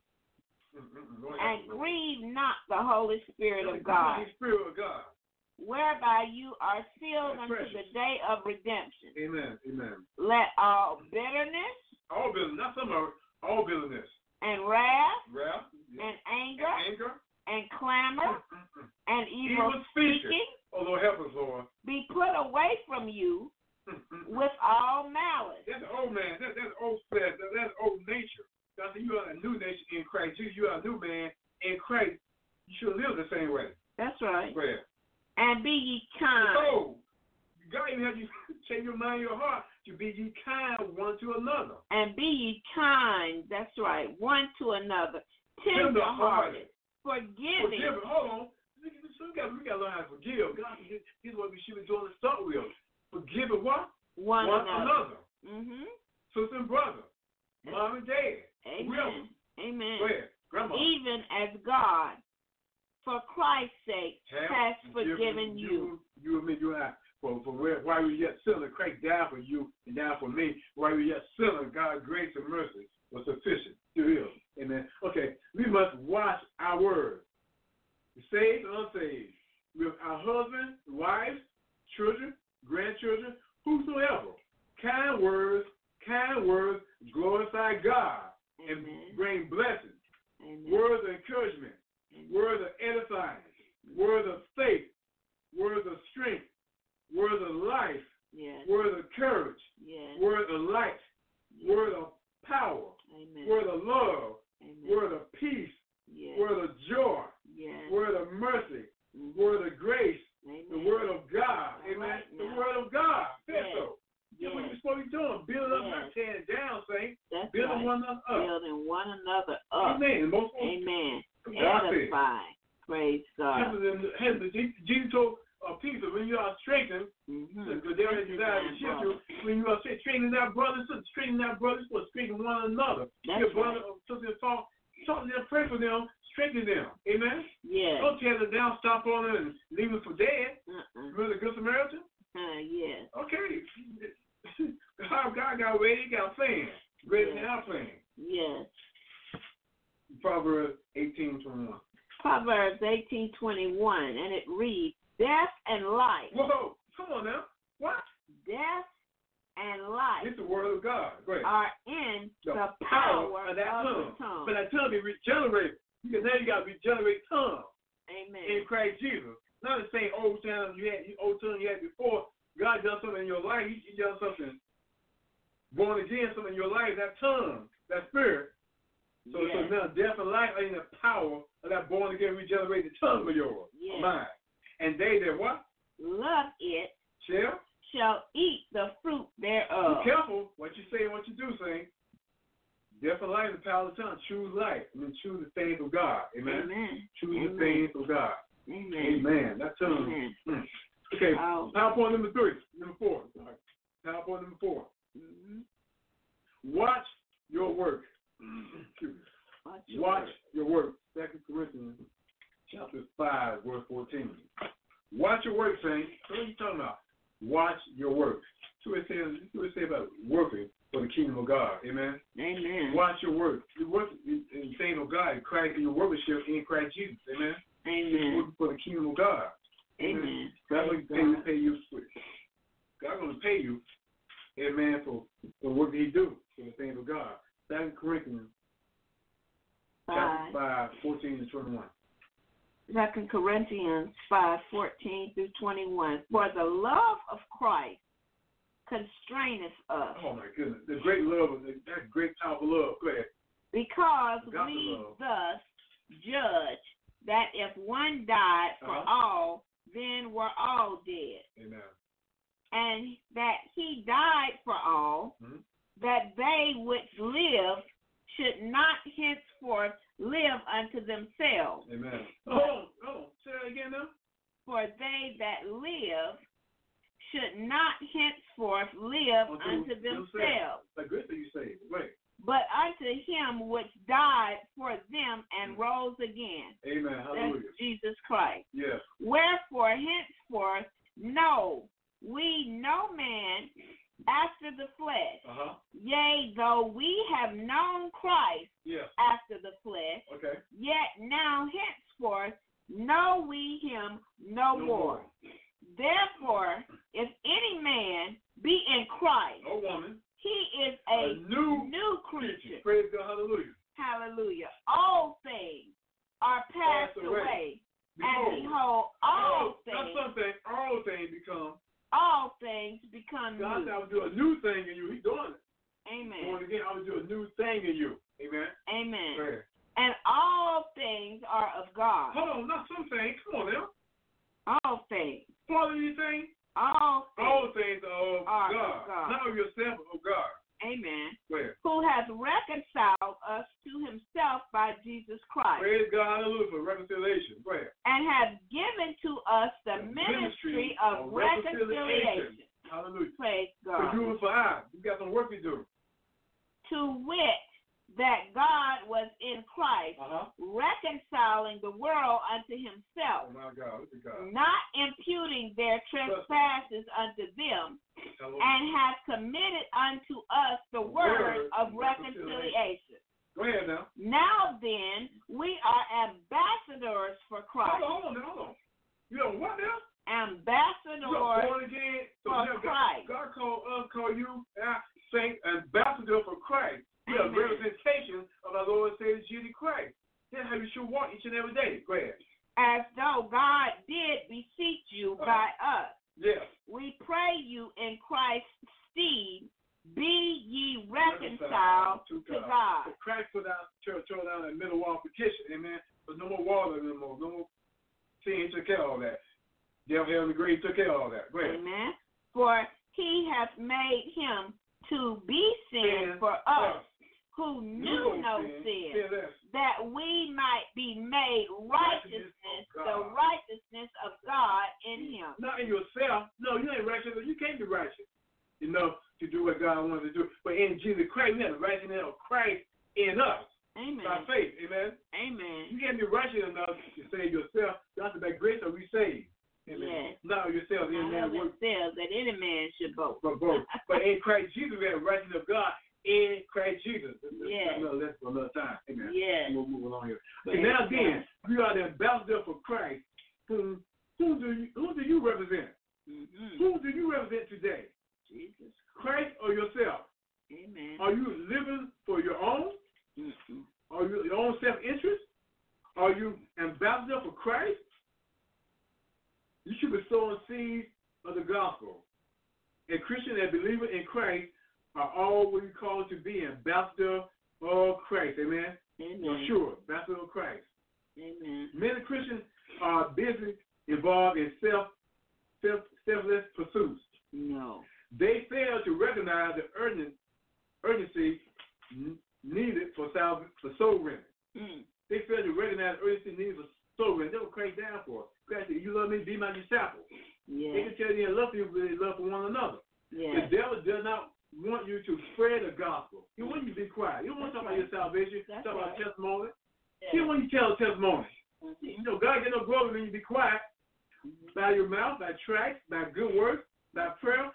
And grieve not the Holy Spirit of God. The Spirit of God. Whereby you are sealed That's unto precious. the day of redemption. Amen. Amen. Let all bitterness. All bitterness. Not some of it. All bitterness. And wrath. Wrath. Yeah. And anger. And anger. And clamor. Mm-mm-mm. And evil, evil speaking. speaking. Oh, Lord, help us, Lord. Be put away from you Mm-mm-mm. with all malice. That's old man. That, that's old flesh. That, that's old nature. God said you are a new nation in Christ. You, you are a new man in Christ. You should live the same way. That's right. Go ahead. And be ye kind. So, God even have you change your mind, your heart to be ye kind one to another. And be ye kind. That's right. One to another. Tender-hearted. Forgiving. Forgiving. Hold on. So we got we got to learn how to forgive. God, this is what we should be doing to start with. Forgiving what? One, one another. another. Mm-hmm. Sister and brother. Mom and dad. Amen. Whoever. Amen. Go ahead. Grandma. Even as God, for Christ's sake, Have has forgiven you. You, you and me, you and I. For, for where, while we were yet sinners, Christ died for you and died for me. While we were yet sinners, God's grace and mercy was sufficient. Still is. Amen. Okay, we must watch our words. Saved and unsaved. With our husbands, wives, children, grandchildren, whosoever. Kind words, kind words glorify God and Amen. bring blessings. Amen. Words of encouragement, Amen. words of edifying, words of faith, words of strength, words of life, Yes. words of courage, Yes. words of light, Yes. words of power, Amen. words of love, Amen. words of peace, Yes. word of joy, Yes. word of mercy, Mhm. word of grace, Amen. the word of God. All Amen. right the now. word of God. That's Yes. so. That's what Yes. you're supposed to be doing. Build up, Yes. not tearing it down, saints. That's Building right. one another up. Building one another up. Amen. Most Amen. God said. Edify. Praise God. Jesus told uh, Peter, when you are strengthened, Mm-hmm. because there is desire to shift you, when you are strengthening that brother, strengthening that brother, you're supposed to strengthen one another. That's Your brother right. or sister talk, talk to them, pray for them, strengthen them. Amen? Yes. Don't tear them down, stop on them, and leave them for dead. Uh-uh. Remember the Good Samaritan? Uh, yes. Okay. How God got ready, he got a plan. Greater than our plan. Yes. Proverbs eighteen twenty-one. Proverbs eighteen twenty-one, and it reads, death and life. Whoa, come on now. What? Death and life. It's the word of God. Go ahead. Are in the, the power, power of that of tongue. the tongue. But that tongue be regenerated. Because now you got to regenerate tongue Amen. in Christ Jesus. Not the same old tongue you had, old tongue you had before. God done something in your life. He, he done something, born again, something in your life. That tongue, that spirit. So, yes. so now death and life are in the power of that born again, regenerated tongue of yours, yes. mine. And they that what? Love it. Shall? Shall eat the fruit thereof. Be careful what you say and what you do, Saint. Death and life is the power of the tongue. Choose life. I mean, choose the things of God. Amen. Amen. Choose Amen. the things of God. Amen. Amen. That tongue. Amen. Mm. Okay. Oh. PowerPoint number three. Number four. Sorry. PowerPoint number four. Mm-hmm. Watch your work. Watch your Watch work. your work. Second Corinthians chapter five, verse fourteen. Watch your work, Saint. What are you talking about? Watch your work. See what it says. See what it says about working for the kingdom of God. Amen. Amen. Watch your work. You work in the kingdom of God. Christ in your workmanship in Christ Jesus. Amen. Amen. Working for the kingdom of God. Amen. God's going to pay you, pay you. God's going to pay you, amen, for the work that He do for the things of God. Second Corinthians chapter five, fourteen to twenty-one. Second Corinthians five, fourteen through twenty-one. For the love of Christ constraineth us. Oh my goodness, the great love, that great powerful love. Go ahead. Because Got we love. thus judge that if one died for Uh-huh. all, then were all dead. Amen. And that He died for all, Mm-hmm. that they which live should not henceforth live unto themselves. Amen. Hold on, hold on. Say that again now. For they that live should not henceforth live Unto unto themselves. themselves, That's good that you say it. Wait. but unto Him which died for them and Mm. rose again. Amen. Hallelujah. That's Jesus Christ. Yes. Wherefore henceforth know we no man after the flesh. Uh-huh. Yea, though we have known Christ Yes. after the flesh, Okay. yet now henceforth know we him no, No more. more. Therefore, if any man be in Christ, Oh, woman. he is a, A new new creature. Praise God. Hallelujah. Hallelujah. All things are passed Passed away. away, Behold, and behold, all Not things, something. All things become. all things become God said, new. I will do a new thing in you. He's doing it. Amen. Born again, I will do a new thing in you. Amen. Go Amen. ahead. And all things are of God. Hold on, not some things. Come on now. All things. Part of anything, All things. all things are of Are God. of God. Not of yourself, but of God. Amen. Go ahead. Who has reconciled us to himself by Jesus Christ, Praise God, hallelujah, for reconciliation. Go ahead. and has given to us the The ministry ministry of of reconciliation. reconciliation. Hallelujah. Praise For God. you and for I. We got some work to do. To wit, that God was in Christ, Uh-huh. reconciling the world unto Oh, himself, my God. Look at God. not imputing their trespasses unto them, Hallelujah. and has committed unto us the word of reconciliation. Go ahead now. Now then, we are ambassadors for Christ. Hold on, hold on, hold on. You know what now? Ambassadors You are born again. So for now God, Christ. God called us, call you, uh, saint, ambassador for Christ. We are Amen. representation of our Lord and Savior Jesus Christ. That's how you should walk each and every day. Go ahead. as though God did beseech you Uh-huh. by us. Yes. We pray you in Christ's stead, be ye reconciled to God. So Christ put out, tore, tore down that middle wall petition. Amen. There's no more wall anymore. No more sin. He took care of all that. Devil, hell, and the grave took care of all that. Go ahead. Amen. For he hath made him to be sin Sin for us. us, who knew no sin, Say this. that we might be made righteousness, of the God. righteousness of God in him. Not in yourself. No, you ain't righteous. You can't be righteous enough to do what God wants to do. But in Jesus Christ, we have the righteousness of Christ in us Amen. by faith. Amen. Amen. You can't be righteous enough to save yourself. That's the grace of we saved. Amen. Yes. Not of yourselves, any Not man of work themselves, that any man should boast. but both. But in Christ Jesus, we have the righteousness of God in Christ Jesus. Yes. Another lesson for another time. Amen. Yes. We'll move along here. But And now it's again, we are the ambassador for Christ. Who, who do you who do you represent? Mm-hmm. Who do you represent today? Jesus. Christ or yourself? Amen. Are you living for your own? Mm-hmm. Are you your own self-interest? Are you ambassador for Christ? You should be sowing seeds of the gospel. A Christian and believer in Christ are all what you call to be ambassador of Christ. Amen? Amen. For sure, ambassador of Christ. Amen. Many Christians are busy involved in self, self selfless pursuits. No. They fail to recognize the urgent, urgency needed for sal- for soul winning. Mm. They fail to recognize the urgency needed for soul winning. That's what Christ died for. Christ said, "You love me, be my disciple." Yes. They can tell you they love you, but they love for one another. Yes. The devil does not want you to spread the gospel. He wants you to be quiet. He don't want to talk about your salvation. That's Talk about right. testimony. Yes. He don't want you to tell a testimony. Mm-hmm. You know, God get no glory when you be quiet. By your mouth, by tracts, by good works, by prayer.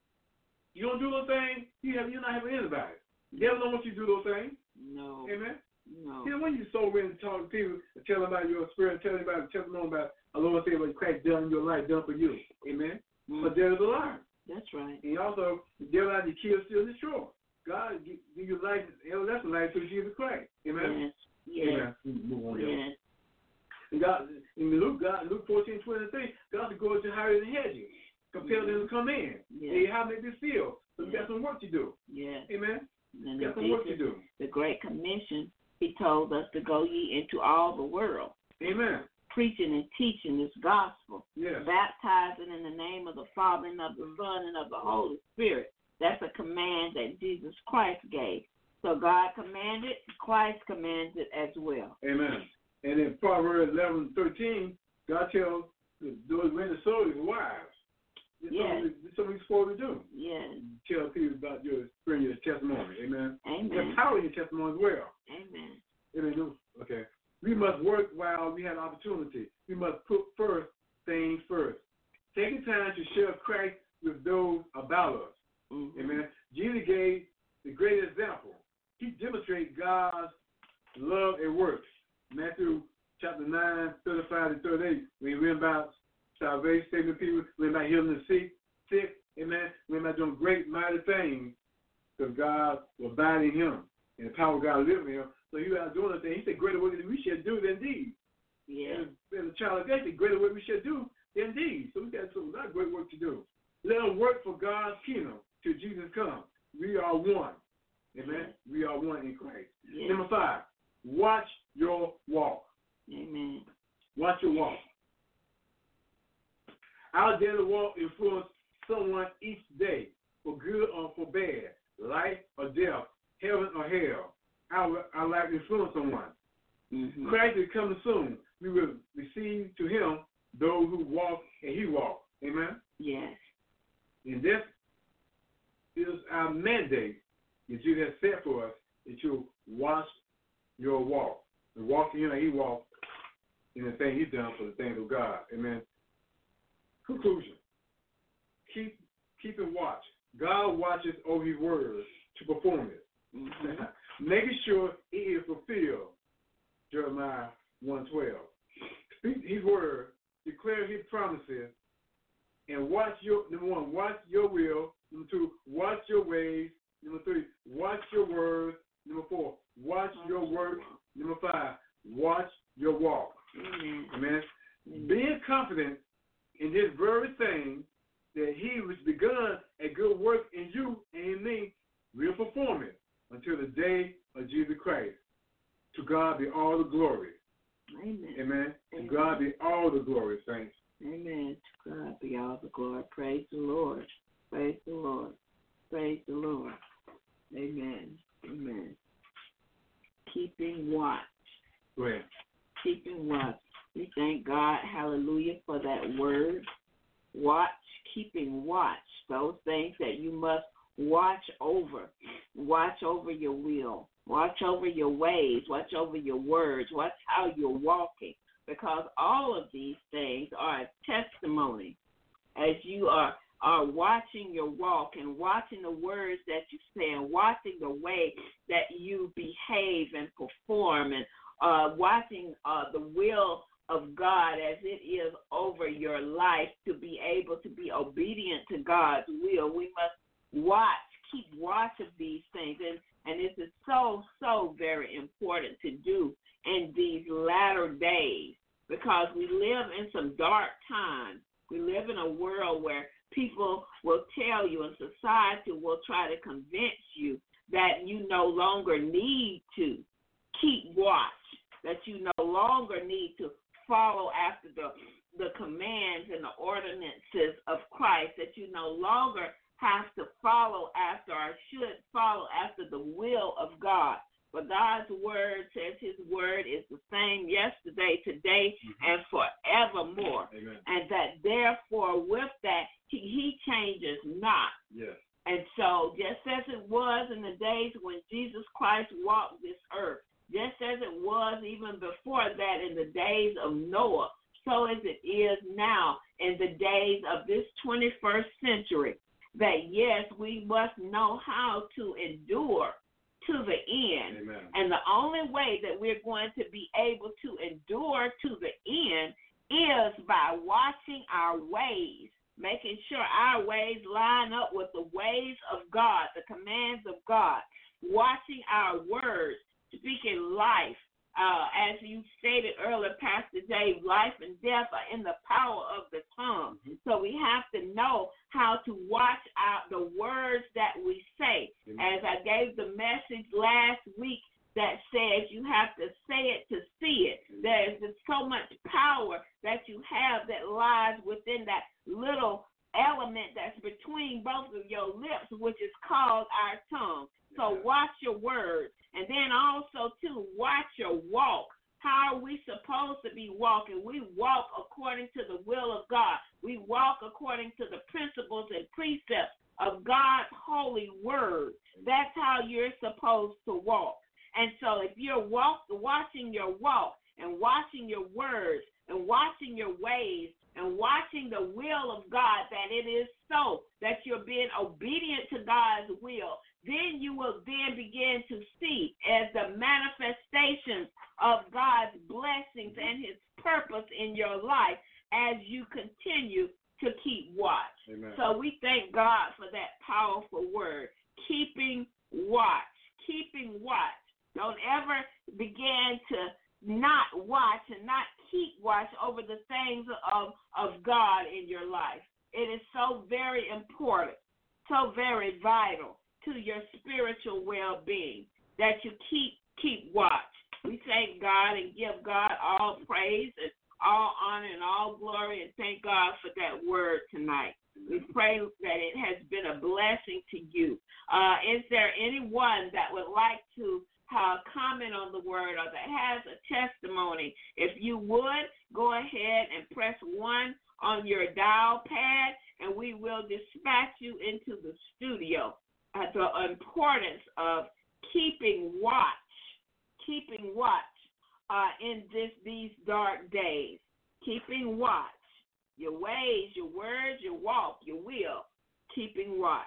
You don't do those things, you have, you're not having anybody. The devil don't want you to do those things. No. Amen. No. He don't want you to so in and talk to people and tell them about your spirit, tell them about the testimony about the Lord saying what Christ done in your life, done for you. Amen. Mm. But there is a lie. That's right. And also, the devil out to kill, steal, and destroy. God give, give you life, everlasting life through Jesus Christ. Amen. Yes. Yes. Amen. Move on here. Yes. And God, in Luke, God, Luke fourteen twenty-three, God to go to higher than hedges, compel Mm-hmm. them to come in. Yes. And how may they feel? So we Yes. got some work to do. Yes. Amen. And We got some in work to Jesus, do. the Great Commission, he told us to go ye into all the world, Amen. preaching and teaching this gospel, Yes. baptizing in the name of the Father and of the Son and of the Holy Spirit. That's a command that Jesus Christ gave. So God commanded, Christ commands it as well. Amen. And in Proverbs eleven thirteen, God tells those men to sow his wives. This is Yes. something- this is something you're supposed to do. Yes. Tell people about your experience, your testimony. Amen. Amen. Empower your testimony as well. Amen. Amen. Okay. We must work while we have opportunity. We must put first things first. Taking time to share Christ with those about us. Mm-hmm. Amen. Jesus gave the great example. He demonstrated God's love and works. Matthew chapter nine, thirty-five to thirty-eight. We read about salvation, saving people. We read about healing the sick. sick. Amen. We read about doing great, mighty things because God will abide in him and the power of God live in him. So he was doing the thing. He said, greater work than we should do than these. Yeah. And, and the child of God said, greater work we should do than these. So we got some not great work to do. Let us work for God's kingdom till Jesus come. We are one. Amen. We are one in Christ. Yeah. Number five, watch your walk. Amen. Watch your walk. Our daily walk influences someone each day, for good or for bad, life or death, heaven or hell. Our, our life influences someone. Mm-hmm. Christ is coming soon. We will receive to him those who walk and he walk. Amen. Yes. And this is our mandate that you have set for us, that you watch your walk. And walk in him and he walk in the thing he's done for the things of God. Amen. Conclusion. Keep keep and watch. God watches over his words to perform it. Mm-hmm. Making sure it is fulfilled. Jeremiah one twelve. Speak his word, declare his promises, and watch your number one, watch your will. Number two, watch your ways. Number three, watch your words. Number four, watch your work. Number five, watch your walk. Amen. Amen. Amen. Being confident in this very thing that he which begun a good work in you and in me will perform it until the day of Jesus Christ. To God be all the glory. Amen. Amen. Amen. To God be all the glory, saints. Amen. To God be all the glory. Praise the Lord. Praise the Lord. Praise the Lord. Amen. Amen. Keeping watch. Go ahead. Keeping watch. We thank God, hallelujah, for that word. Watch, keeping watch. Those things that you must watch over. Watch over your will. Watch over your ways. Watch over your words. Watch how you're walking. because all of these things are a testimony as you are, are watching your walk and watching the words that you say and watching the way that you behave and perform and uh, watching uh, the will of God as it is over your life to be able to be obedient to God's will. We must watch, keep watch of these things. And, and this is so, so very important to do in these latter days because we live in some dark times. We live in a world where people will tell you and society will try to convince you that you no longer need to keep watch, that you no longer need to follow after the, the commands and the ordinances of Christ, that you no longer have to follow after or should follow after the will of God. But God's word says his word is the same yesterday, today, mm-hmm. and forevermore. Amen. And that therefore with that, he, he changes not. Yes. And so just as it was in the days when Jesus Christ walked this earth, just as it was even before that in the days of Noah, so as it is now in the days of this twenty-first century, that yes, we must know how to endure to the end. Amen. And the only way that we're going to be able to endure to the end is by watching our ways, making sure our ways line up with the ways of God, the commands of God, watching our words, speaking life. Uh, as you stated earlier, Pastor Dave, life and death are in the power of the tongue. Mm-hmm. So we have to know how to watch out the words that we say. Mm-hmm. As I gave the message last week that says you have to say it to see it. Mm-hmm. There is just so much power that you have that lies within that little element that's between both of your lips, which is called our tongue. So watch your words. And then also, too, watch your walk. How are we supposed to be walking? We walk according to the will of God. We walk according to the principles and precepts of God's holy word. That's how you're supposed to walk. And so if you're walk, watching your walk and watching your words and watching your ways and watching the will of God, that it is so, that you're being obedient to God's will, then you will then begin to see as the manifestations of God's blessings and his purpose in your life as you continue to keep watch. Amen. So we thank God for that powerful word, keeping watch, keeping watch. Don't ever begin to not watch and not keep watch over the things of, of God in your life. It is so very important, so very vital to your spiritual well-being that you keep keep watch. We thank God and give God all praise and all honor and all glory, and thank God for that word tonight. We pray that it has been a blessing to you. Uh, is there anyone that would like to uh, comment on the word or that has a testimony? If you would, go ahead and press one on your dial pad, and we will dispatch you into the studio. Uh, the importance of keeping watch, keeping watch uh, in this these dark days. Keeping watch. Your ways, your words, your walk, your will. Keeping watch.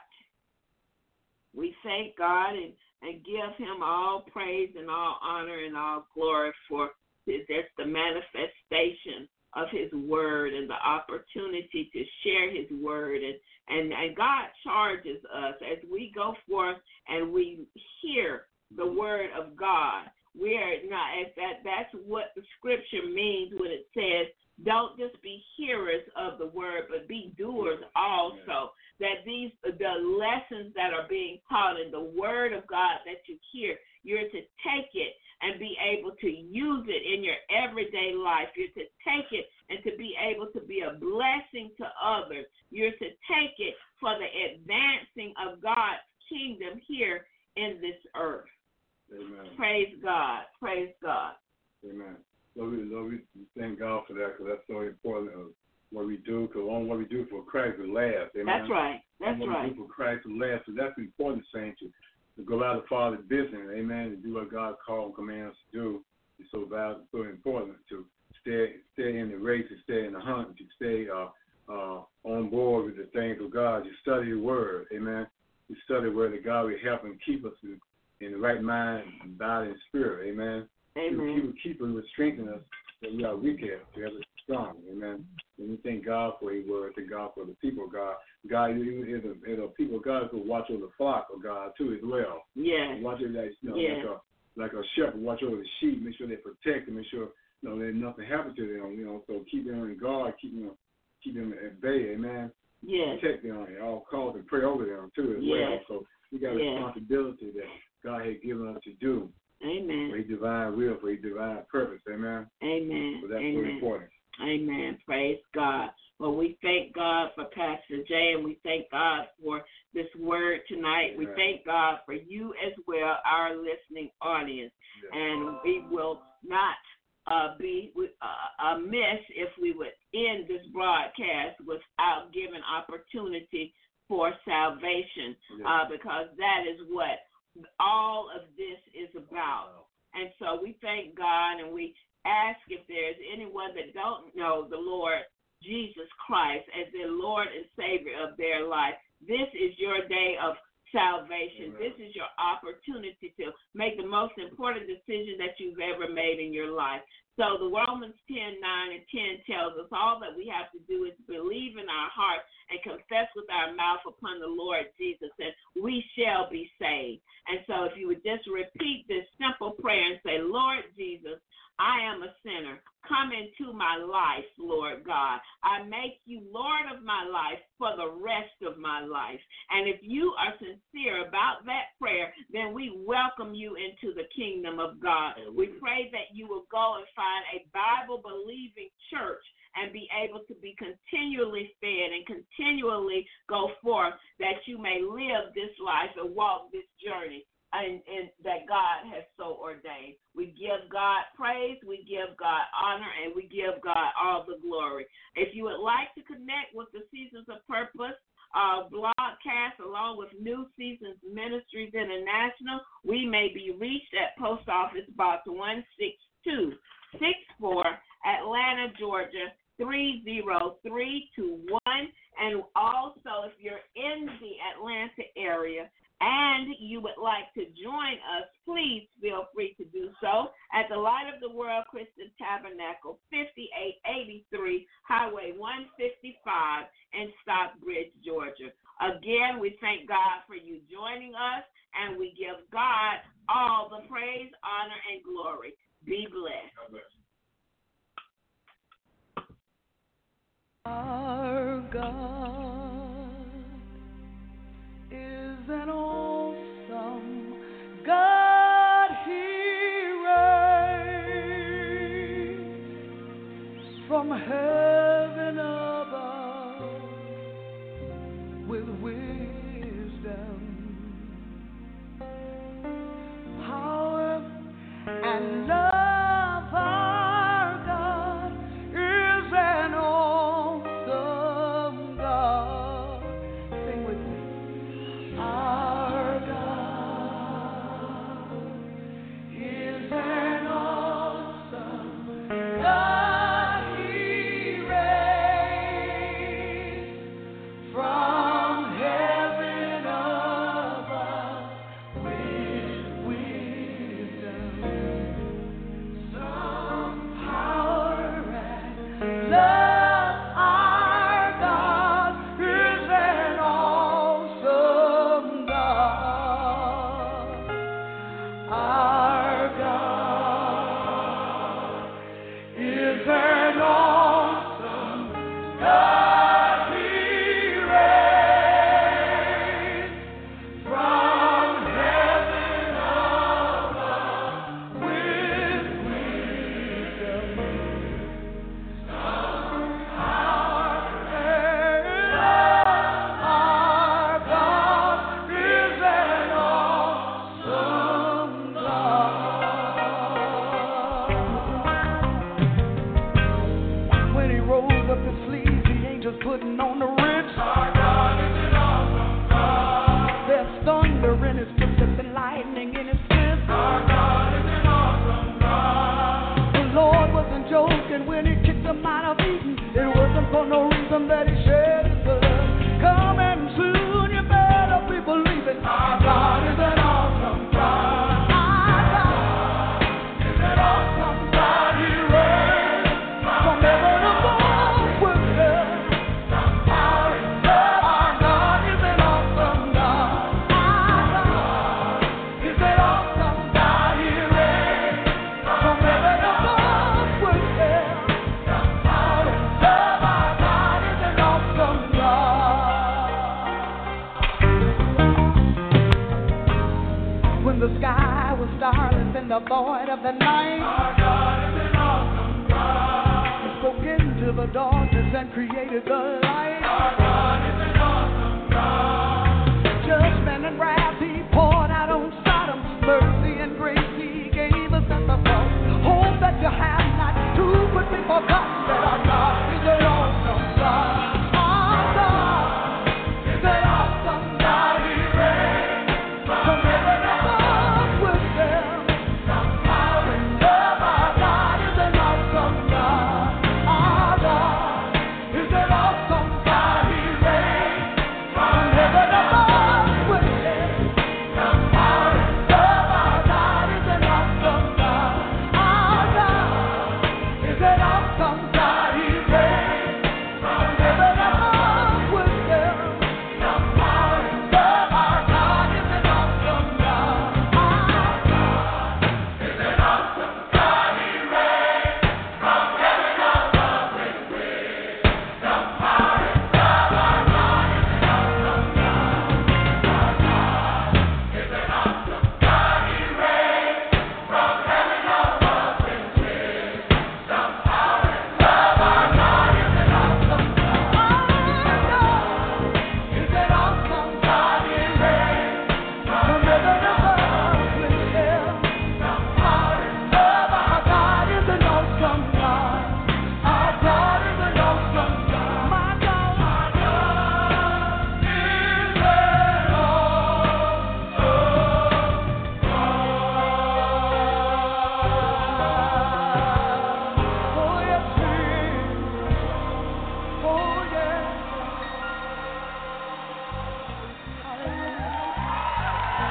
We thank God and, and give him all praise and all honor and all glory for his, that's the manifestation of his word and the opportunity to share his word. And, and, and God charges us as we go forth and we hear the word of God. We are not, that, that's what the scripture means when it says, don't just be hearers of the word, but be doers also. That these the lessons that are being taught in the word of God that you hear, you're to take it and be able to use it in your everyday life. You're to take it and to be able to be a blessing to others. You're to take it for the advancing of God's kingdom here in this earth. Amen. Praise God. Praise God. Amen. Lord, we, Lord, we thank God for that, because that's so important of what we do, because on what we do for Christ will last. Amen. That's right. That's on what right. we do for Christ will last. So that's important, saints, to, to go out of the Father's business, amen, and do what God called and commands us to do. It's so valuable, so important to stay will help and keep us in, in the right mind and body and spirit. Amen. Amen. He will keep us, He will strengthen us that we are weak at, to have us strong. Amen. And we thank God for His word, thank God for the people of God. God is a, is a people of God who watch over the flock of God too as well. Yeah. Watch over that, you know, yeah. like a like a shepherd, watch over the sheep, make sure they protect them, make sure you know that nothing happens to them. You know, so keep them in guard, keep them keep them at bay. Amen. Yeah. Protect them at all costs and pray over them too as yes. well. So we got a yes. responsibility that God has given us to do. Amen. For His divine will, for His divine purpose. Amen. Amen. So that's Amen. very important. Amen. Praise God. Well, we thank God for Pastor Jay, and we thank God for this word tonight. Amen. We thank God for you as well, our listening audience. Yes. And we will not uh, be uh, amiss if we would end this broadcast without giving opportunity for salvation, yes. uh, because that is what all of this is about. And so we thank God, and we ask if there's anyone that don't know the Lord Jesus Christ as their Lord and Savior of their life. This is your day of salvation. Amen. This is your opportunity to make the most important decision that you've ever made in your life. So the Romans ten, nine, and ten tells us all that we have to do is believe in our heart and confess with our mouth upon the Lord Jesus, and we shall be saved. And so if you would just repeat this simple prayer and say, Lord Jesus, I am a sinner. Come into my life, Lord God. I make you Lord of my life for the rest of my life. And if you are sincere about that prayer, then we welcome you into the kingdom of God. We pray that you will go and find a Bible-believing church and be able to be continually fed and continually go forth, that you may live this life and walk this journey and, and that God has so ordained. We give God praise, we give God honor, and we give God all the glory. If you would like to connect with the Seasons of Purpose uh, broadcast along with New Seasons Ministries International, we may be reached at Post Office Box one six two six four, Atlanta, Georgia, three zero three two one. And also, if you're in the Atlanta area and you would like to join us, please feel free to do so at the Light of the World Christian Tabernacle, fifty-eight eighty-three Highway one fifty-five in Stockbridge, Georgia. Again, we thank God for you joining us, and we give God all the praise, honor, and glory. Be blessed. God bless. Our God is an awesome God. He reigns from heaven above with wisdom, power, and love. Our God is an awesome God. Sing with me. Our God is an awesome God. He reigns from heaven above with wisdom, some power and love. Our God is an awesome God. Our God is an awesome God. He reigns from heaven above with wisdom, some power and love. Our God is an awesome God. When He rolls up His sleeves, the angels putting on the ritz. Our God is an awesome God. There's thunder in His footsteps and lightning in His fist. Our God is an awesome God. The Lord wasn't joking when He kicked them out of Eden. It wasn't for no reason that He shed His blood. Come and soon, you better be believing. Our God Lord of the night.